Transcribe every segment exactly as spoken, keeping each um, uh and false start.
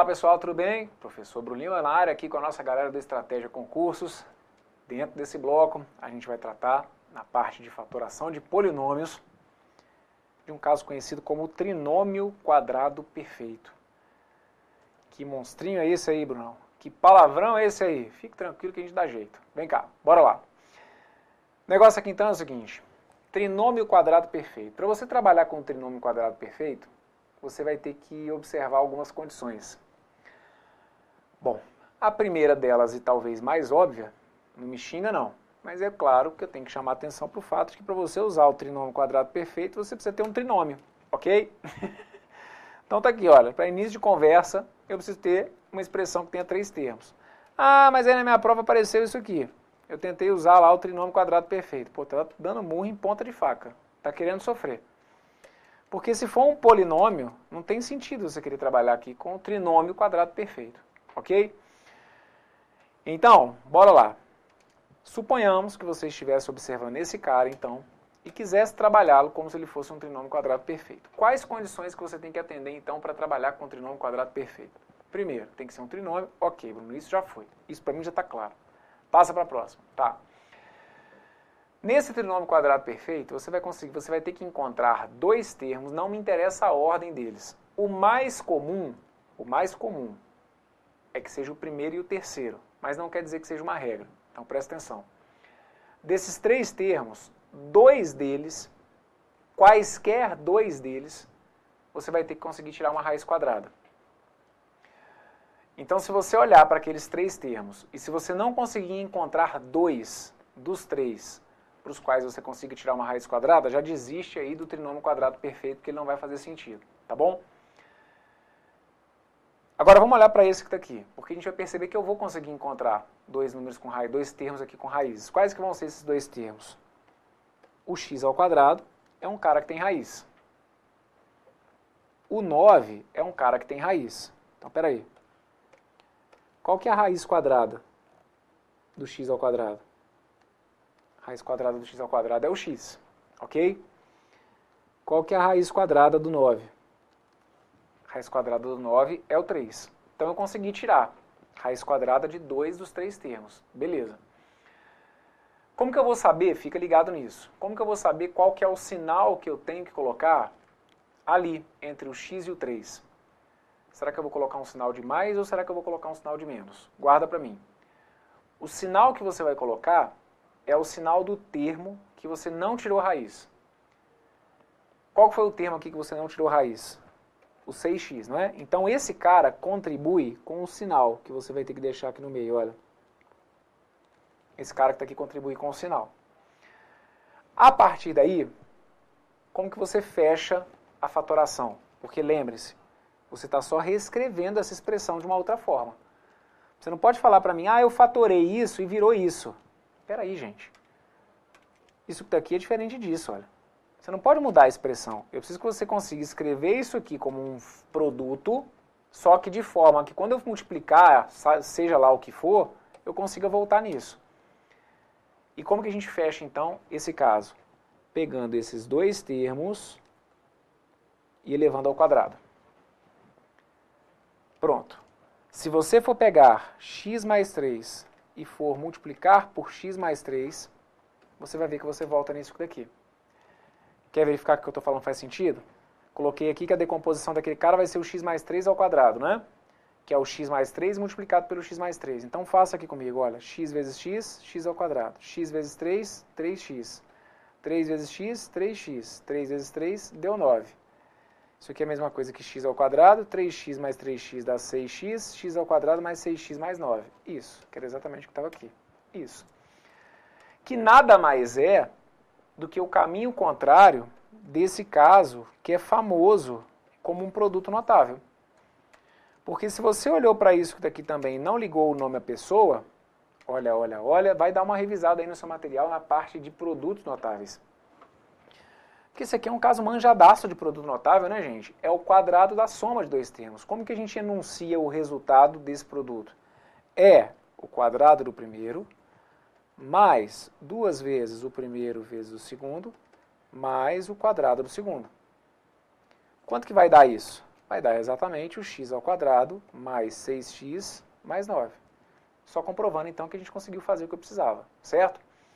Olá pessoal, tudo bem? Professor Bruninho na área aqui com a nossa galera do Estratégia Concursos. Dentro desse bloco a gente vai tratar na parte de fatoração de polinômios de um caso conhecido como trinômio quadrado perfeito. Que monstrinho é esse aí, Brunão? Que palavrão é esse aí? Fique tranquilo que a gente dá jeito. Vem cá, bora lá. O negócio aqui então é o seguinte, trinômio quadrado perfeito. Para você trabalhar com o trinômio quadrado perfeito, você vai ter que observar algumas condições. Bom, a primeira delas, e talvez mais óbvia, não me xinga não, mas é claro que eu tenho que chamar a atenção para o fato de que para você usar o trinômio quadrado perfeito, você precisa ter um trinômio, ok? Então tá aqui, olha, para início de conversa, eu preciso ter uma expressão que tenha três termos. Ah, mas aí na minha prova apareceu isso aqui. Eu tentei usar lá o trinômio quadrado perfeito. Pô, tá dando murro em ponta de faca, tá querendo sofrer. Porque se for um polinômio, não tem sentido você querer trabalhar aqui com o trinômio quadrado perfeito, ok? Então, bora lá. Suponhamos que você estivesse observando esse cara, então, e quisesse trabalhá-lo como se ele fosse um trinômio quadrado perfeito. Quais condições que você tem que atender, então, para trabalhar com o trinômio quadrado perfeito? Primeiro, tem que ser um trinômio. Ok, Bruno, isso já foi. Isso para mim já está claro. Passa para a próxima. Tá. Nesse trinômio quadrado perfeito, você vai conseguir, você vai ter que encontrar dois termos, não me interessa a ordem deles. O mais comum, o mais comum é que seja o primeiro e o terceiro, mas não quer dizer que seja uma regra. Então presta atenção. Desses três termos, dois deles, quaisquer dois deles, você vai ter que conseguir tirar uma raiz quadrada. Então se você olhar para aqueles três termos, e se você não conseguir encontrar dois dos três, para os quais você consiga tirar uma raiz quadrada, já desiste aí do trinômio quadrado perfeito, porque ele não vai fazer sentido, tá bom? Agora vamos olhar para esse que está aqui, porque a gente vai perceber que eu vou conseguir encontrar dois números com raiz, dois termos aqui com raízes. Quais que vão ser esses dois termos? O x ao quadrado é um cara que tem raiz. O nove é um cara que tem raiz. Então, peraí. Qual que é a raiz quadrada do x ao quadrado? Raiz quadrada do x ao quadrado é o x, ok? Qual que é a raiz quadrada do nove? Raiz quadrada do nove é o três. Então eu consegui tirar raiz quadrada de dois dos três termos. Beleza. Como que eu vou saber? Fica ligado nisso. Como que eu vou saber qual que é o sinal que eu tenho que colocar ali, entre o x e o três? Será que eu vou colocar um sinal de mais ou será que eu vou colocar um sinal de menos? Guarda para mim. O sinal que você vai colocar é o sinal do termo que você não tirou raiz. Qual foi o termo aqui que você não tirou raiz? O seis x, não é? Então esse cara contribui com o sinal que você vai ter que deixar aqui no meio, olha. Esse cara que está aqui contribui com o sinal. A partir daí, como que você fecha a fatoração? Porque lembre-se, você está só reescrevendo essa expressão de uma outra forma. Você não pode falar para mim, ah, eu fatorei isso e virou isso. Espera aí, gente. Isso que está aqui é diferente disso, olha. Você não pode mudar a expressão. Eu preciso que você consiga escrever isso aqui como um produto, só que de forma que quando eu multiplicar, seja lá o que for, eu consiga voltar nisso. E como que a gente fecha, então, esse caso? Pegando esses dois termos e elevando ao quadrado. Pronto. Se você for pegar x mais três e for multiplicar por x mais três, você vai ver que você volta nisso daqui. Quer verificar que o que eu estou falando faz sentido? Coloquei aqui que a decomposição daquele cara vai ser o x mais três ao quadrado, né? Que é o x mais três multiplicado pelo x mais três. Então faça aqui comigo, olha, x vezes x, x ao quadrado. X vezes três, três x. três vezes x, três x. três vezes três, deu nove. Isso aqui é a mesma coisa que x ao quadrado, três x mais três x dá seis x, x ao quadrado mais seis x mais nove. Isso, que era exatamente o que estava aqui. Isso. Que nada mais é do que o caminho contrário desse caso, que é famoso como um produto notável. Porque se você olhou para isso daqui também e não ligou o nome à pessoa, olha, olha, olha, vai dar uma revisada aí no seu material na parte de produtos notáveis. Porque isso aqui é um caso manjadaço de produto notável, né, gente? É o quadrado da soma de dois termos. Como que a gente enuncia o resultado desse produto? É o quadrado do primeiro, mais duas vezes o primeiro vezes o segundo, mais o quadrado do segundo. Quanto que vai dar isso? vai dar exatamente o x ao quadrado mais seis x mais nove. Só comprovando então que a gente conseguiu fazer o que eu precisava, certo?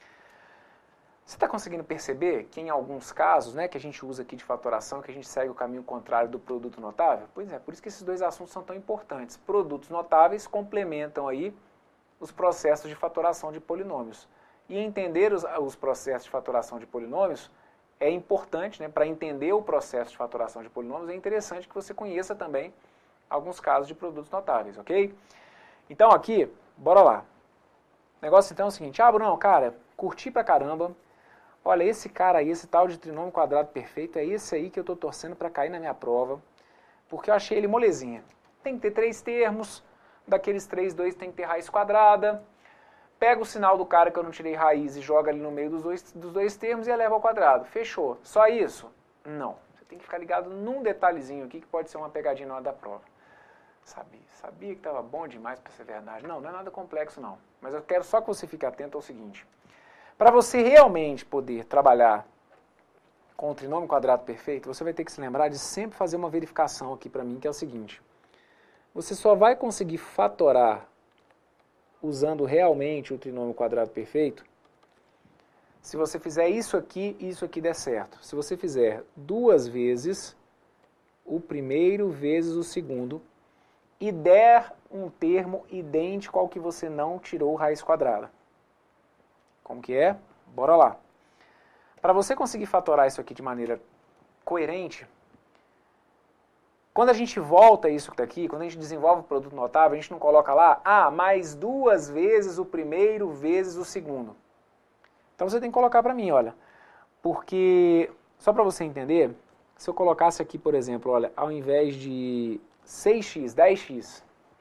Você está conseguindo perceber que em alguns casos, né, que a gente usa aqui de fatoração, que a gente segue o caminho contrário do produto notável? Pois é, por isso que esses dois assuntos são tão importantes. Produtos notáveis complementam aí os processos de fatoração de polinômios. E entender os, os processos de fatoração de polinômios é importante, né, para entender o processo de fatoração de polinômios, é interessante que você conheça também alguns casos de produtos notáveis, ok? Então aqui, bora lá. O negócio então é o seguinte, ah, Bruno, cara, curti pra caramba. Olha, esse cara aí, esse tal de trinômio quadrado perfeito, é esse aí que eu estou torcendo para cair na minha prova, porque eu achei ele molezinha. Tem que ter três termos, daqueles três, dois tem que ter raiz quadrada. Pega o sinal do cara que eu não tirei raiz e joga ali no meio dos dois, dos dois termos e eleva ao quadrado. Fechou. Só isso? Não. Você tem que ficar ligado num detalhezinho aqui que pode ser uma pegadinha na hora da prova. Sabia, sabia que estava bom demais para ser verdade. Não, não é nada complexo não. Mas eu quero só que você fique atento ao seguinte. Para você realmente poder trabalhar com o trinômio quadrado perfeito, você vai ter que se lembrar de sempre fazer uma verificação aqui para mim, que é o seguinte. Você só vai conseguir fatorar usando realmente o trinômio quadrado perfeito se você fizer isso aqui e isso aqui der certo. Se você fizer duas vezes o primeiro vezes o segundo e der um termo idêntico ao que você não tirou raiz quadrada. Como que é? Bora lá. Para você conseguir fatorar isso aqui de maneira coerente, quando a gente volta isso daqui, quando a gente desenvolve o produto notável, a gente não coloca lá, ah, mais duas vezes o primeiro vezes o segundo. Então você tem que colocar para mim, olha, porque, só para você entender, se eu colocasse aqui, por exemplo, olha, ao invés de seis x, dez x,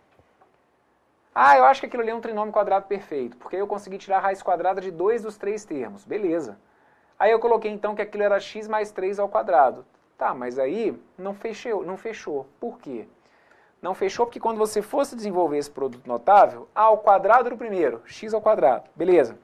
ah, eu acho que aquilo ali é um trinômio quadrado perfeito, porque aí eu consegui tirar a raiz quadrada de dois dos três termos. Beleza. Aí eu coloquei então que aquilo era x mais três ao quadrado. Tá, mas aí não fechou, não fechou. Por quê? Não fechou porque quando você fosse desenvolver esse produto notável, a ao quadrado do primeiro, x ao quadrado. Beleza.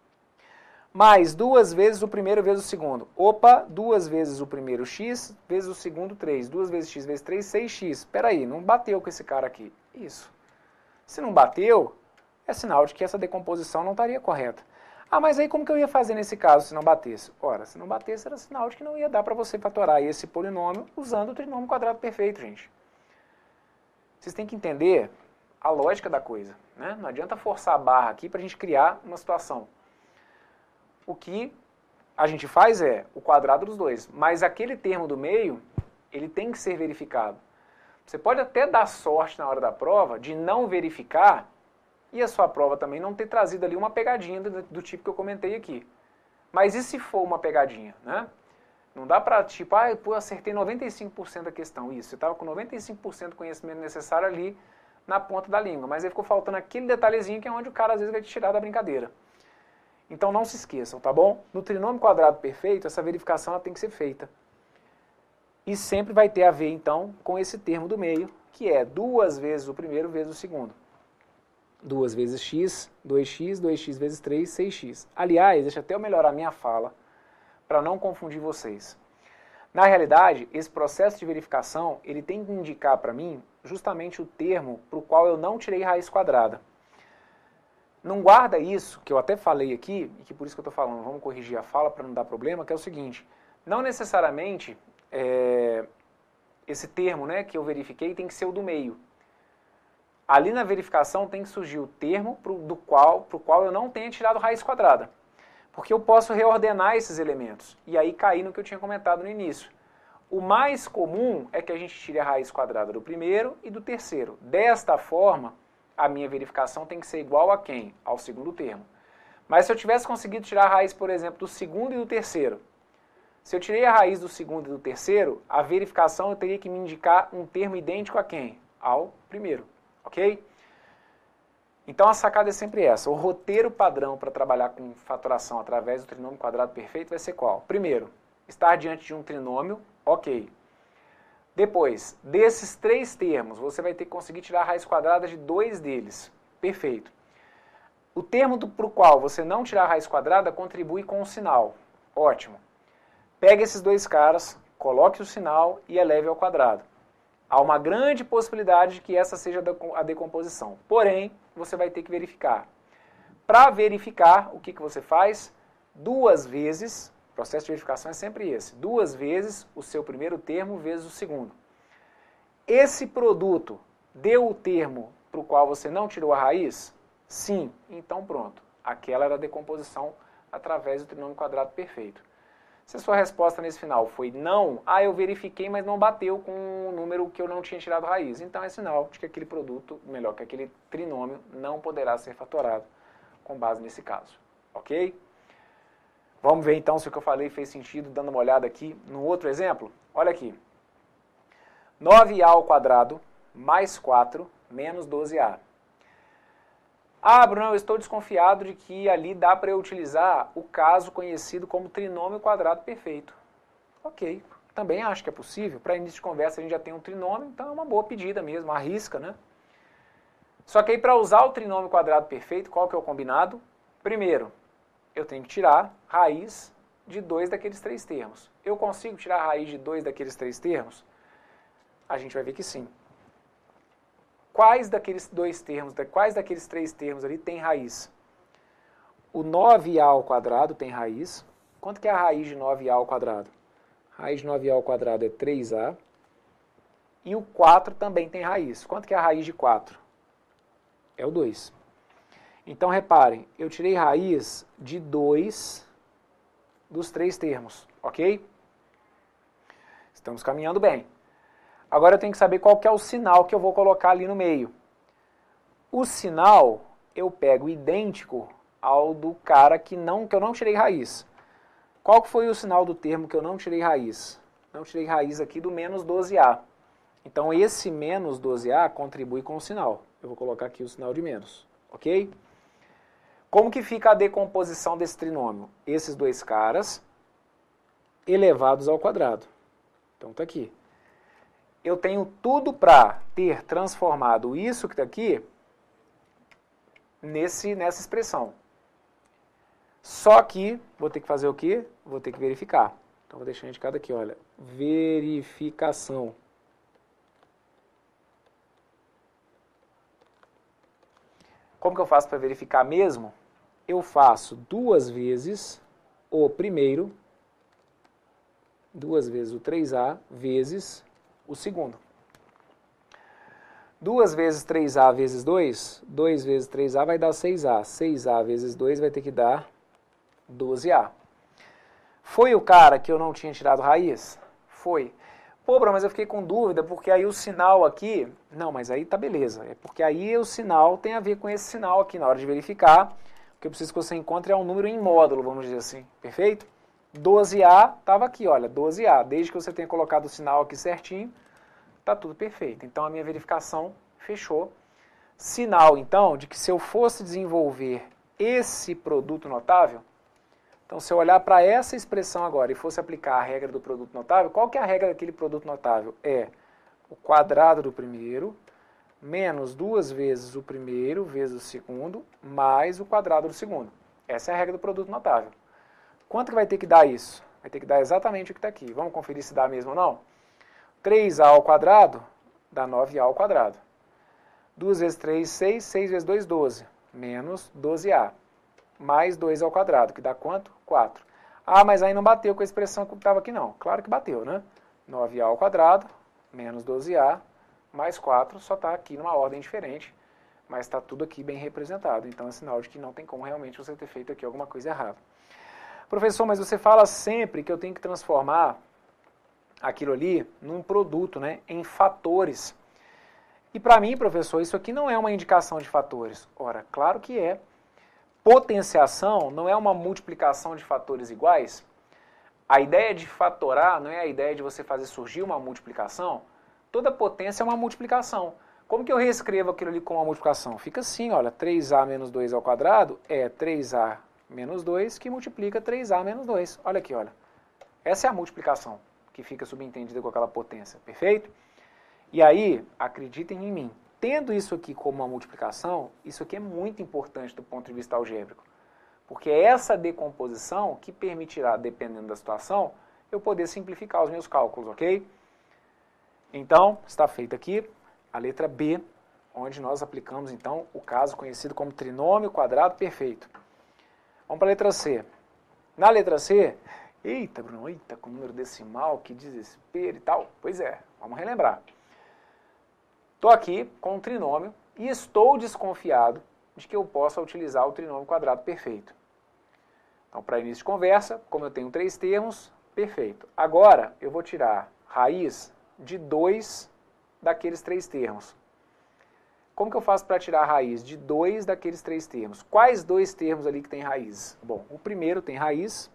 Mais duas vezes o primeiro vezes o segundo. Opa, duas vezes o primeiro x, vezes o segundo três. duas vezes x vezes três, seis x. Espera aí, não bateu com esse cara aqui. Isso. Se não bateu, é sinal de que essa decomposição não estaria correta. Ah, mas aí como que eu ia fazer nesse caso se não batesse? Ora, se não batesse era sinal de que não ia dar para você fatorar esse polinômio usando o trinômio quadrado perfeito, gente. Vocês têm que entender a lógica da coisa, né? Não adianta forçar a barra aqui para a gente criar uma situação. O que a gente faz é o quadrado dos dois, mas aquele termo do meio, ele tem que ser verificado. Você pode até dar sorte na hora da prova de não verificar e a sua prova também não ter trazido ali uma pegadinha do, do tipo que eu comentei aqui. Mas e se for uma pegadinha, né? Não dá pra, tipo, ah, eu acertei noventa e cinco por cento da questão. Isso, você estava com noventa e cinco por cento do conhecimento necessário ali na ponta da língua. Mas aí ficou faltando aquele detalhezinho que é onde o cara às vezes vai te tirar da brincadeira. Então não se esqueçam, tá bom? No trinômio quadrado perfeito, essa verificação ela tem que ser feita. E sempre vai ter a ver, então, com esse termo do meio, que é duas vezes o primeiro vezes o segundo. duas vezes x, dois x, dois x vezes três, seis x. Aliás, deixa até eu melhorar a minha fala, para não confundir vocês. Na realidade, esse processo de verificação, ele tem que indicar para mim justamente o termo para o qual eu não tirei raiz quadrada. Não guarda isso, que eu até falei aqui, e que por isso que eu estou falando, vamos corrigir a fala para não dar problema, que é o seguinte, não necessariamente é, esse termo, né, que eu verifiquei tem que ser o do meio. Ali na verificação tem que surgir o termo pro, do qual, para o qual eu não tenha tirado raiz quadrada. Porque eu posso reordenar esses elementos e aí cair no que eu tinha comentado no início. O mais comum é que a gente tire a raiz quadrada do primeiro e do terceiro. Desta forma, a minha verificação tem que ser igual a quem? Ao segundo termo. Mas se eu tivesse conseguido tirar a raiz, por exemplo, do segundo e do terceiro, se eu tirei a raiz do segundo e do terceiro, a verificação eu teria que me indicar um termo idêntico a quem? Ao primeiro. Ok? Então a sacada é sempre essa. O roteiro padrão para trabalhar com fatoração através do trinômio quadrado perfeito vai ser qual? Primeiro, estar diante de um trinômio, ok. Depois, desses três termos, você vai ter que conseguir tirar a raiz quadrada de dois deles. Perfeito. O termo para o qual você não tirar a raiz quadrada contribui com o sinal. Ótimo. Pega esses dois caras, coloque o sinal e eleve ao quadrado. Há uma grande possibilidade de que essa seja a decomposição. Porém, você vai ter que verificar. Para verificar, o que, que você faz? Duas vezes, o processo de verificação é sempre esse, duas vezes o seu primeiro termo vezes o segundo. Esse produto deu o termo para o qual você não tirou a raiz? Sim, então pronto. Aquela era a decomposição através do trinômio quadrado perfeito. Se a sua resposta nesse final foi não, ah, eu verifiquei, mas não bateu com o número que eu não tinha tirado raiz. Então é sinal de que aquele produto, melhor, que aquele trinômio não poderá ser fatorado com base nesse caso. Ok? Vamos ver então se o que eu falei fez sentido, dando uma olhada aqui no outro exemplo. Olha aqui. nove a ao quadrado mais quatro menos doze a. Ah, Bruno, eu estou desconfiado de que ali dá para eu utilizar o caso conhecido como trinômio quadrado perfeito. Ok, também acho que é possível. Para início de conversa a gente já tem um trinômio, então é uma boa pedida mesmo, arrisca, né? Só que aí para usar o trinômio quadrado perfeito, qual que é o combinado? Primeiro, eu tenho que tirar raiz de dois daqueles três termos. Eu consigo tirar a raiz de dois daqueles três termos? A gente vai ver que sim. Quais daqueles dois termos, quais daqueles três termos ali tem raiz? O nove a ao quadrado tem raiz. Quanto que é a raiz de nove a ao quadrado? A raiz de nove a ao quadrado é três a. E o quatro também tem raiz. Quanto que é a raiz de quatro? É o dois. Então, reparem, eu tirei raiz de dois dos três termos, ok? Estamos caminhando bem. Agora eu tenho que saber qual que é o sinal que eu vou colocar ali no meio. O sinal eu pego idêntico ao do cara que, não, que eu não tirei raiz. Qual que foi o sinal do termo que eu não tirei raiz? Não tirei raiz aqui do menos doze a. Então esse menos doze a contribui com o sinal. Eu vou colocar aqui o sinal de menos, ok? Como que fica a decomposição desse trinômio? Esses dois caras elevados ao quadrado. Então está aqui. Eu tenho tudo para ter transformado isso que está aqui nesse, nessa expressão. Só que vou ter que fazer o quê? Vou ter que verificar. Então vou deixar indicado aqui, olha, verificação. Como que eu faço para verificar mesmo? Eu faço duas vezes o primeiro, duas vezes o três a, vezes o segundo. duas vezes três a vezes dois, dois vezes três a vai dar seis a. seis a vezes dois vai ter que dar doze a. Foi o cara que eu não tinha tirado raiz? Foi. Pô, Bruno, mas eu fiquei com dúvida, porque aí o sinal aqui... Não, mas aí tá beleza. É porque aí o sinal tem a ver com esse sinal aqui na hora de verificar. O que eu preciso que você encontre é um número em módulo, vamos dizer assim. Perfeito? doze a estava aqui, olha, doze a. Desde que você tenha colocado o sinal aqui certinho, tá tudo perfeito. Então a minha verificação fechou. Sinal, então, de que se eu fosse desenvolver esse produto notável, então se eu olhar para essa expressão agora e fosse aplicar a regra do produto notável, qual que é a regra daquele produto notável? É o quadrado do primeiro menos duas vezes o primeiro vezes o segundo mais o quadrado do segundo. Essa é a regra do produto notável. Quanto que vai ter que dar isso? Vai ter que dar exatamente o que está aqui. Vamos conferir se dá mesmo ou não? três a ao quadrado dá nove a ao quadrado. duas vezes três, seis. seis vezes dois, doze. Menos doze a. Mais dois ao quadrado, que dá quanto? quatro. Ah, mas aí não bateu com a expressão que estava aqui não. Claro que bateu, né? nove a ao quadrado, menos doze a, mais quatro, só está aqui numa ordem diferente, mas está tudo aqui bem representado. Então é sinal de que não tem como realmente você ter feito aqui alguma coisa errada. Professor, mas você fala sempre que eu tenho que transformar aquilo ali num produto, né, em fatores. E para mim, professor, isso aqui não é uma indicação de fatores. Ora, claro que é. Potenciação não é uma multiplicação de fatores iguais? A ideia de fatorar não é a ideia de você fazer surgir uma multiplicação? Toda potência é uma multiplicação. Como que eu reescrevo aquilo ali com uma multiplicação? Fica assim, olha, três a menos dois ao quadrado é três a menos dois que multiplica três a menos dois. Olha aqui, olha. Essa é a multiplicação que fica subentendida com aquela potência, perfeito? E aí, acreditem em mim, tendo isso aqui como uma multiplicação, isso aqui é muito importante do ponto de vista algébrico. Porque é essa decomposição que permitirá, dependendo da situação, eu poder simplificar os meus cálculos, ok? Então, está feita aqui a letra B, onde nós aplicamos, então, o caso conhecido como trinômio quadrado perfeito. Vamos para a letra C. Na letra C, eita, Bruno, eita, com número decimal, que desespero e tal. Pois é, vamos relembrar. Estou aqui com um trinômio e estou desconfiado de que eu possa utilizar o trinômio quadrado perfeito. Então, para início de conversa, como eu tenho três termos, perfeito. Agora, eu vou tirar raiz de dois daqueles três termos. Como que eu faço para tirar a raiz de dois daqueles três termos? Quais dois termos ali que tem raiz? Bom, o primeiro tem raiz,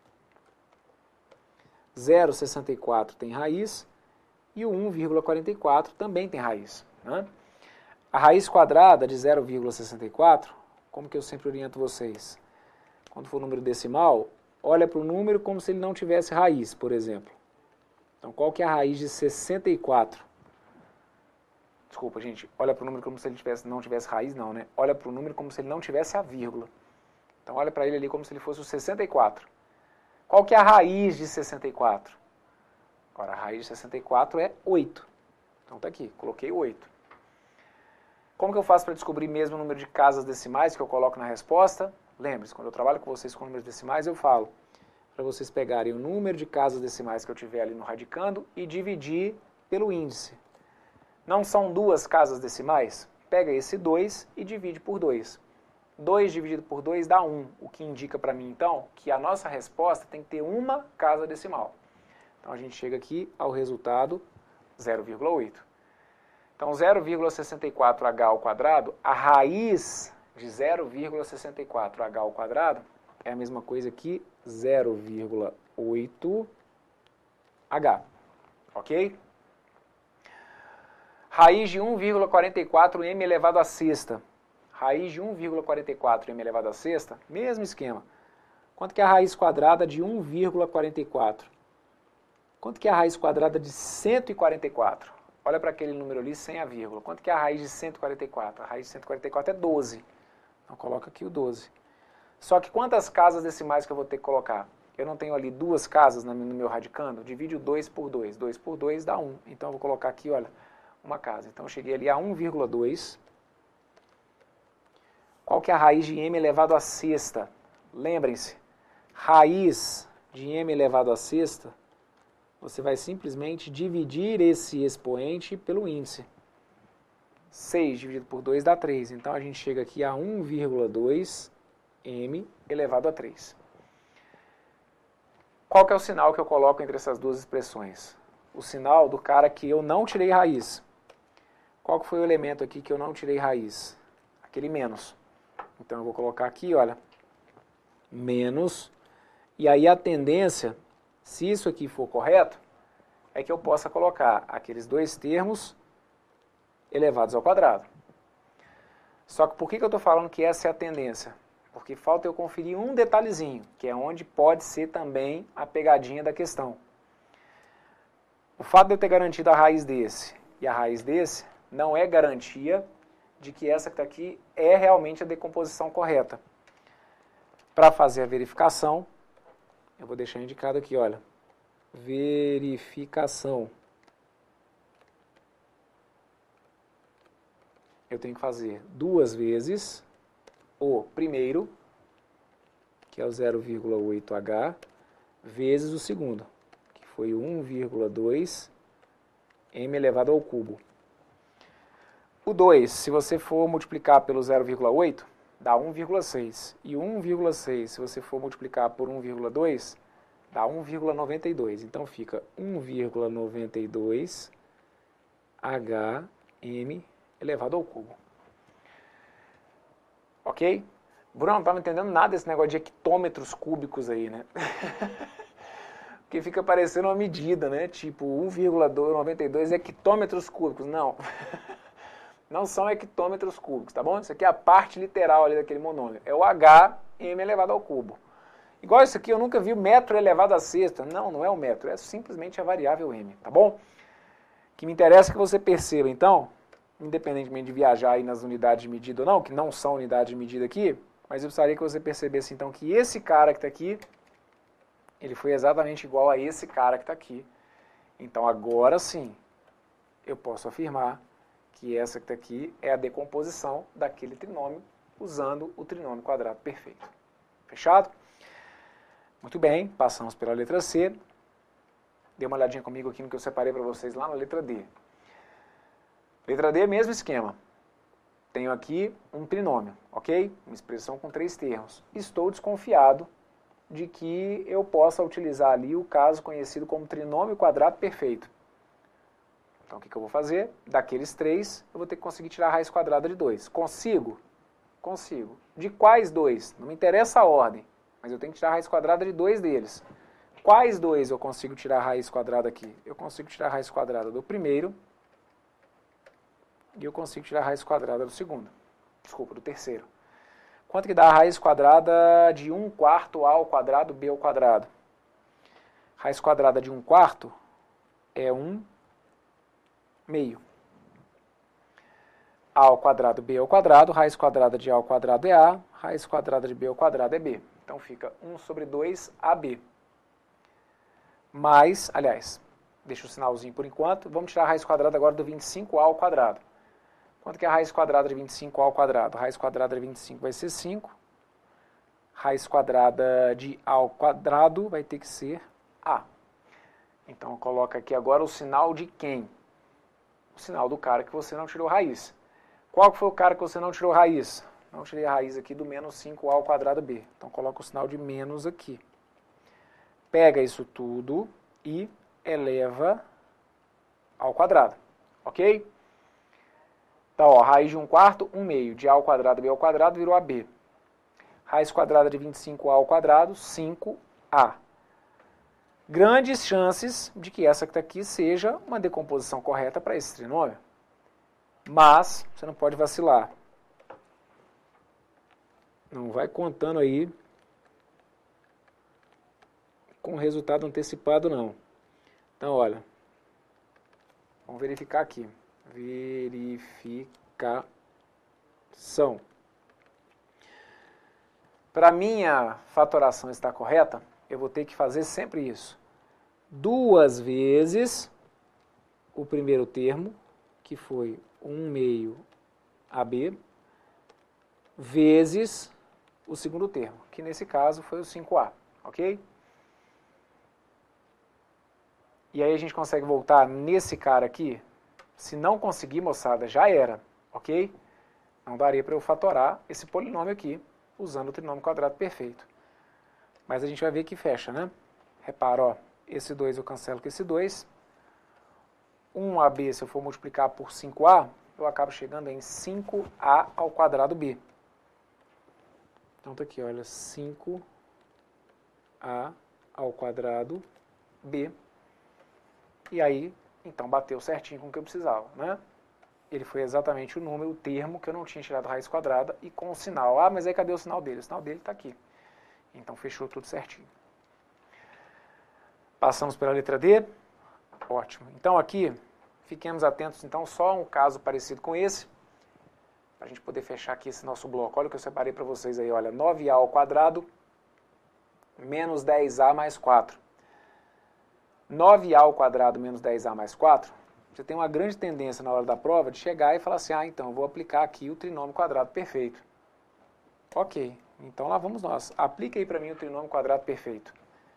zero vírgula sessenta e quatro tem raiz, e o um vírgula quarenta e quatro também tem raiz. Né? A raiz quadrada de zero vírgula sessenta e quatro, como que eu sempre oriento vocês? Quando for número decimal, olha para o número como se ele não tivesse raiz, por exemplo. Então, qual que é a raiz de sessenta e quatro? Desculpa, gente, olha para o número como se ele tivesse, não tivesse raiz, não, né? Olha para o número como se ele não tivesse a vírgula. Então, olha para ele ali como se ele fosse o sessenta e quatro. Qual que é a raiz de sessenta e quatro? Agora, a raiz de sessenta e quatro é oito. Então, está aqui, coloquei oito. Como que eu faço para descobrir mesmo o número de casas decimais que eu coloco na resposta? Lembre-se, quando eu trabalho com vocês com números decimais, eu falo para vocês pegarem o número de casas decimais que eu tiver ali no radicando e dividir pelo índice. Não são duas casas decimais? Pega esse dois e divide por dois. dois dividido por dois dá um, o que indica para mim, então, que a nossa resposta tem que ter uma casa decimal. Então, a gente chega aqui ao resultado zero vírgula oito. Então, zero vírgula sessenta e quatro h ao quadrado, a raiz de zero vírgula sessenta e quatro h ao quadrado é a mesma coisa que zero vírgula oito h. Ok? Raiz de um vírgula quarenta e quatro m elevado à sexta. Raiz de um vírgula quarenta e quatro m elevado à sexta, mesmo esquema. Quanto que é a raiz quadrada de um vírgula quarenta e quatro? Quanto que é a raiz quadrada de cento e quarenta e quatro? Olha para aquele número ali sem a vírgula. Quanto que é a raiz de cento e quarenta e quatro? A raiz de cento e quarenta e quatro é doze. Então coloca aqui o doze. Só que quantas casas decimais que eu vou ter que colocar? Eu não tenho ali duas casas no meu radicando? Divide o dois por dois. dois por dois dá um. Então eu vou colocar aqui, olha, uma casa. Então eu cheguei ali a um vírgula dois. Qual que é a raiz de m elevado à sexta? Lembrem-se, raiz de m elevado à sexta, você vai simplesmente dividir esse expoente pelo índice. seis dividido por dois dá três. Então a gente chega aqui a um vírgula dois m elevado a três. Qual que é o sinal que eu coloco entre essas duas expressões? O sinal do cara que eu não tirei raiz. Qual que foi o elemento aqui que eu não tirei raiz? Aquele menos. Então eu vou colocar aqui, olha, menos. E aí a tendência, se isso aqui for correto, é que eu possa colocar aqueles dois termos elevados ao quadrado. Só que por que que eu estou falando que essa é a tendência? Porque falta eu conferir um detalhezinho, que é onde pode ser também a pegadinha da questão. O fato de eu ter garantido a raiz desse e a raiz desse não é garantia de que essa que está aqui é realmente a decomposição correta. Para fazer a verificação, eu vou deixar indicado aqui, olha, verificação. Eu tenho que fazer duas vezes o primeiro, que é o zero vírgula oito h, vezes o segundo, que foi o um vírgula dois m elevado ao cubo. O dois, se você for multiplicar pelo zero vírgula oito, dá um vírgula seis. E um vírgula seis, se você for multiplicar por um vírgula dois, dá um vírgula noventa e dois. Então fica um vírgula noventa e dois h m elevado ao cubo. Ok? Bruno, não estava entendendo nada desse negócio de hectômetros cúbicos aí, né? Porque fica parecendo uma medida, né? Tipo um vírgula noventa e dois hectômetros cúbicos. Não. Não são hectômetros cúbicos, tá bom? Isso aqui é a parte literal ali daquele monômio. É o h m elevado ao cubo. Igual isso aqui, eu nunca vi metro elevado a sexta. Não, não é o metro, é simplesmente a variável m, tá bom? O que me interessa é que você perceba, então, independentemente de viajar aí nas unidades de medida ou não, que não são unidades de medida aqui, mas eu gostaria que você percebesse, então, que esse cara que está aqui, ele foi exatamente igual a esse cara que está aqui. Então, agora sim, eu posso afirmar que essa que está aqui é a decomposição daquele trinômio usando o trinômio quadrado perfeito. Fechado? Muito bem, passamos pela letra C. Dê uma olhadinha comigo aqui no que eu separei para vocês lá na letra D. Letra D, mesmo esquema. Tenho aqui um trinômio, ok? Uma expressão com três termos. Estou desconfiado de que eu possa utilizar ali o caso conhecido como trinômio quadrado perfeito. Então, o que, que eu vou fazer? Daqueles três, eu vou ter que conseguir tirar a raiz quadrada de dois. Consigo? Consigo. De quais dois? Não me interessa a ordem, mas eu tenho que tirar a raiz quadrada de dois deles. Quais dois eu consigo tirar a raiz quadrada aqui? Eu consigo tirar a raiz quadrada do primeiro e eu consigo tirar a raiz quadrada do segundo. Desculpa, do terceiro. Quanto que dá a raiz quadrada de um quarto a ao quadrado b ao quadrado? Raiz quadrada de um quarto é um meio. A ao quadrado b ao quadrado, raiz quadrada de a ao quadrado é a, raiz quadrada de b ao quadrado é b. Então fica um sobre dois a b. Mais, aliás, deixa o sinalzinho por enquanto, vamos tirar a raiz quadrada agora do vinte e cinco a ao quadrado. Quanto que é a raiz quadrada de vinte e cinco a ao quadrado? A raiz quadrada de vinte e cinco vai ser cinco. Raiz quadrada de a ao quadrado vai ter que ser a. Então, coloca aqui agora o sinal de quem? O sinal do cara que você não tirou raiz. Qual foi o cara que você não tirou raiz? Não tirei a raiz aqui do menos cinco a ao quadrado b. Então, coloca o sinal de menos aqui. Pega isso tudo e eleva ao quadrado. Ok? Então, ó, raiz de um quarto, um meio. De a ao quadrado, b ao quadrado, virou ab. Raiz quadrada de vinte e cinco a ao quadrado, cinco a. Grandes chances de que essa que está aqui seja uma decomposição correta para esse trinômio. Mas, você não pode vacilar. Não vai contando aí com resultado antecipado, não. Então, olha, vamos verificar aqui. Verificação. Para minha fatoração estar correta, eu vou ter que fazer sempre isso. Duas vezes o primeiro termo, que foi um meio a b, vezes o segundo termo, que nesse caso foi o cinco a, ok? E aí a gente consegue voltar nesse cara aqui. Se não conseguir, moçada, já era, ok? Não daria para eu fatorar esse polinômio aqui, usando o trinômio quadrado perfeito. Mas a gente vai ver que fecha, né? Repara, ó, esse dois eu cancelo com esse dois. um a b, se eu for multiplicar por cinco a, eu acabo chegando em cinco a ao quadrado b. Então tá aqui, olha, cinco a ao quadrado b. E aí, então, bateu certinho com o que eu precisava, né? Ele foi exatamente o número, o termo que eu não tinha tirado a raiz quadrada e com o sinal. Ah, mas aí cadê o sinal dele? O sinal dele está aqui. Então, fechou tudo certinho. Passamos pela letra D. Ótimo. Então, aqui, fiquemos atentos, então, só a um caso parecido com esse, para a gente poder fechar aqui esse nosso bloco. Olha o que eu separei para vocês aí, olha, nove a ao quadrado menos dez a mais quatro. nove a ao quadrado menos dez a mais quatro, você tem uma grande tendência na hora da prova de chegar e falar assim, ah, então, eu vou aplicar aqui o trinômio quadrado perfeito. Ok, então lá vamos nós. Aplica aí para mim o trinômio quadrado perfeito.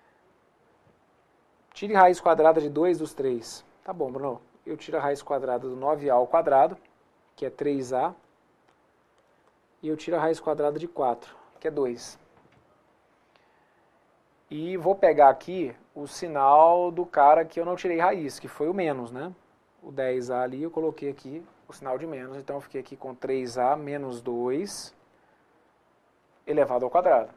Tire raiz quadrada de dois dos três. Tá bom, Bruno. Eu tiro a raiz quadrada do nove a ao quadrado, que é três a, e eu tiro a raiz quadrada de quatro, que é dois. E vou pegar aqui o sinal do cara que eu não tirei raiz, que foi o menos, né? O dez a ali, eu coloquei aqui o sinal de menos, então eu fiquei aqui com três a menos dois elevado ao quadrado.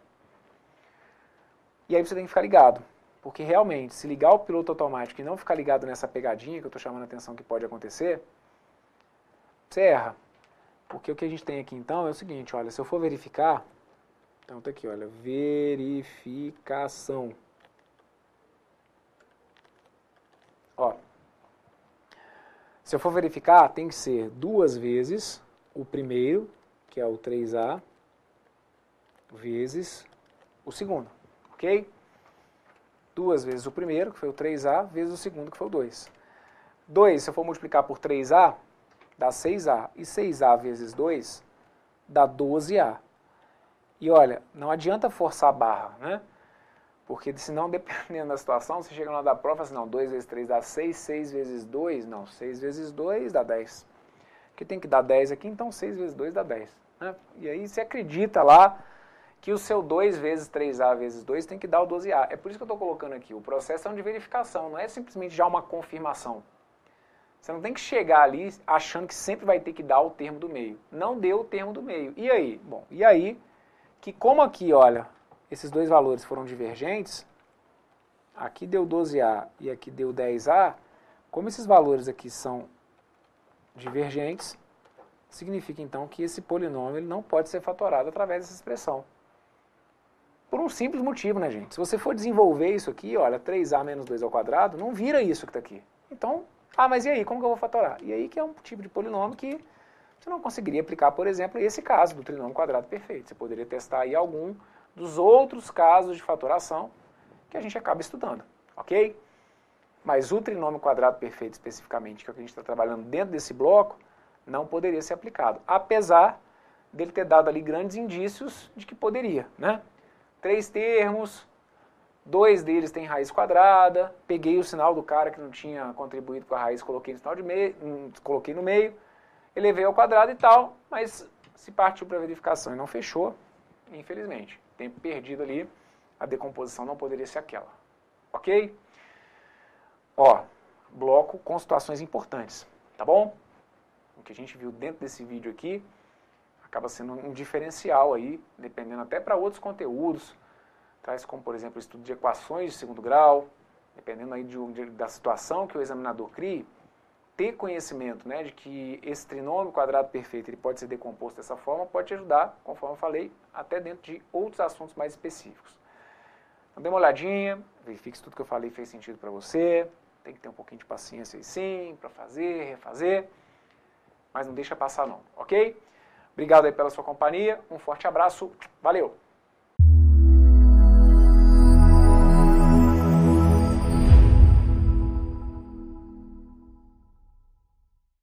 E aí você tem que ficar ligado, porque realmente, se ligar o piloto automático e não ficar ligado nessa pegadinha que eu estou chamando a atenção que pode acontecer, você erra. Porque o que a gente tem aqui então é o seguinte, olha, se eu for verificar, então tá aqui, olha, verificação. Ó, se eu for verificar, tem que ser duas vezes o primeiro, que é o três a, vezes o segundo, ok? Duas vezes o primeiro, que foi o três a, vezes o segundo, que foi o dois. dois, se eu for multiplicar por três a, dá seis a. E seis a vezes dois dá doze a. E olha, não adianta forçar a barra, né? Porque senão, dependendo da situação, você chega na hora da prova e fala assim, não, dois vezes três dá seis, seis vezes dois, não, seis vezes dois dá dez. Porque tem que dar dez aqui, então seis vezes dois dá dez. Né? E aí você acredita lá que o seu dois vezes três a vezes dois tem que dar o doze a. É por isso que eu estou colocando aqui, o processo é um de verificação, não é simplesmente já uma confirmação. Você não tem que chegar ali achando que sempre vai ter que dar o termo do meio. Não deu o termo do meio. E aí? Bom, e aí que como aqui, olha, esses dois valores foram divergentes, aqui deu doze a e aqui deu dez a, como esses valores aqui são divergentes, significa então que esse polinômio ele não pode ser fatorado através dessa expressão. Por um simples motivo, né, gente? Se você for desenvolver isso aqui, olha, três a menos dois ao quadrado, não vira isso que está aqui. Então, ah, mas e aí, como que eu vou fatorar? E aí que é um tipo de polinômio que você não conseguiria aplicar, por exemplo, esse caso do trinômio quadrado perfeito. Você poderia testar aí algum dos outros casos de fatoração que a gente acaba estudando, ok? Mas o trinômio quadrado perfeito especificamente, que é o que a gente está trabalhando dentro desse bloco, não poderia ser aplicado, apesar dele ter dado ali grandes indícios de que poderia, né? Três termos, dois deles têm raiz quadrada, peguei o sinal do cara que não tinha contribuído com a raiz, coloquei no sinal de meio, coloquei no meio, elevei ao quadrado e tal, mas se partiu para verificação e não fechou, infelizmente, tempo perdido ali, a decomposição não poderia ser aquela, ok? Ó, bloco com situações importantes, tá bom? O que a gente viu dentro desse vídeo aqui acaba sendo um diferencial aí, dependendo até para outros conteúdos, tais como, por exemplo, o estudo de equações de segundo grau, dependendo aí de, de, da situação que o examinador crie, ter conhecimento, né, de que esse trinômio quadrado perfeito ele pode ser decomposto dessa forma, pode te ajudar, conforme eu falei, até dentro de outros assuntos mais específicos. Então dê uma olhadinha, verifique se tudo que eu falei fez sentido para você, tem que ter um pouquinho de paciência aí sim, para fazer, refazer, mas não deixa passar não, ok? Obrigado aí pela sua companhia, um forte abraço, valeu!